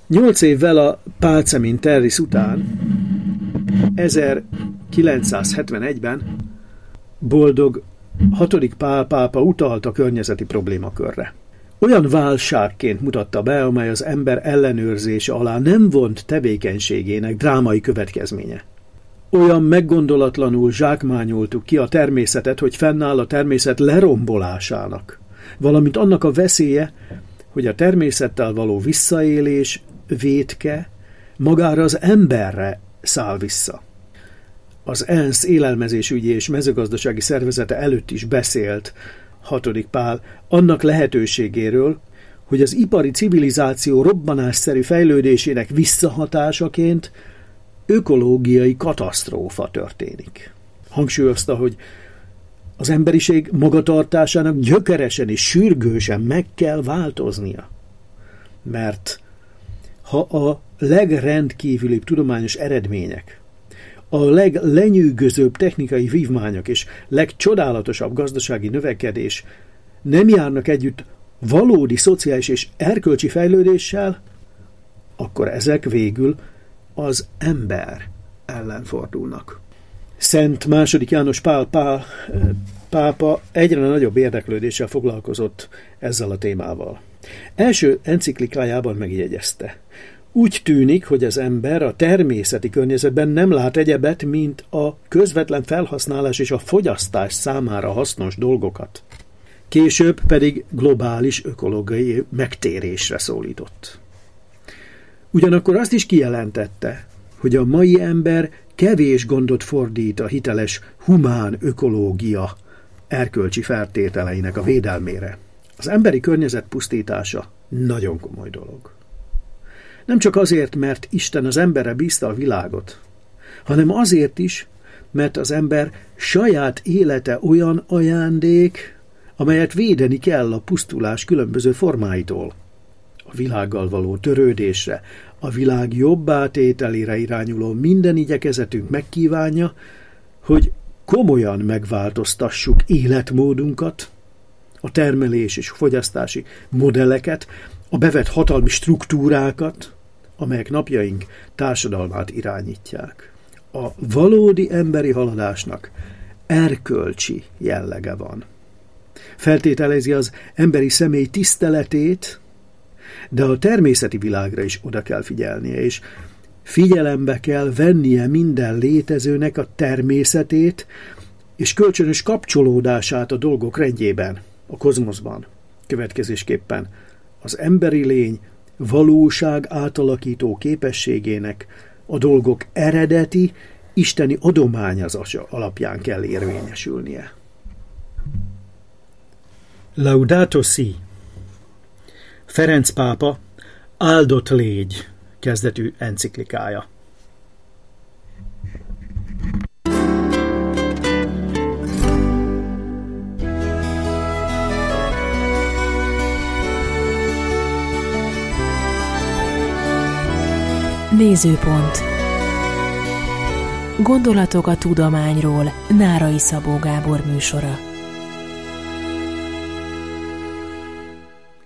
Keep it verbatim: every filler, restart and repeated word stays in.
Nyolc évvel a Pálcemin Terris után, ezerkilencszázhetvenegyben Boldog hatodik Pál pápa utalt a környezeti problémakörre. Olyan válságként mutatta be, amely az ember ellenőrzése alá nem vont tevékenységének drámai következménye. Olyan meggondolatlanul zsákmányoltuk ki a természetet, hogy fennáll a természet lerombolásának, valamint annak a veszélye, hogy a természettel való visszaélés, vétke magára az emberre száll vissza. Az ENSZ élelmezésügyi és mezőgazdasági szervezete előtt is beszélt hatodik Pál annak lehetőségéről, hogy az ipari civilizáció robbanásszerű fejlődésének visszahatásaként ökológiai katasztrófa történik. Hangsúlyozta, hogy az emberiség magatartásának gyökeresen és sürgősen meg kell változnia. Mert ha a legrendkívülibb tudományos eredmények, a leglenyűgözőbb technikai vívmányok és legcsodálatosabb gazdasági növekedés nem járnak együtt valódi szociális és erkölcsi fejlődéssel, akkor ezek végül az ember ellen fordulnak. Szent második János Pál, Pál pápa egyre nagyobb érdeklődéssel foglalkozott ezzel a témával. Első enciklikájában megjegyezte: úgy tűnik, hogy az ember a természeti környezetben nem lát egyebet, mint a közvetlen felhasználás és a fogyasztás számára hasznos dolgokat. Később pedig globális ökológiai megtérésre szólított. Ugyanakkor azt is kijelentette, hogy a mai ember kevés gondot fordít a hiteles humán ökológia erkölcsi feltételeinek a védelmére. Az emberi környezet pusztítása nagyon komoly dolog. Nem csak azért, mert Isten az emberre bízta a világot, hanem azért is, mert az ember saját élete olyan ajándék, amelyet védeni kell a pusztulás különböző formáitól. A világgal való törődésre, a világ jobbátételére irányuló minden igyekezetünk megkívánja, hogy komolyan megváltoztassuk életmódunkat, a termelés és fogyasztási modelleket, a bevett hatalmi struktúrákat, amelyek napjaink társadalmát irányítják. A valódi emberi haladásnak erkölcsi jellege van. Feltételezi az emberi személy tiszteletét, de a természeti világra is oda kell figyelnie, és figyelembe kell vennie minden létezőnek a természetét és kölcsönös kapcsolódását a dolgok rendjében, a kozmoszban. Következésképpen az emberi lény valóság átalakító képességének a dolgok eredeti, isteni adományozása alapján kell érvényesülnie. Laudato Si. Ferenc pápa áldott légy kezdetű enciklikája. Nézőpont. Gondolatok a tudományról. Nárai Szabó Gábor műsora.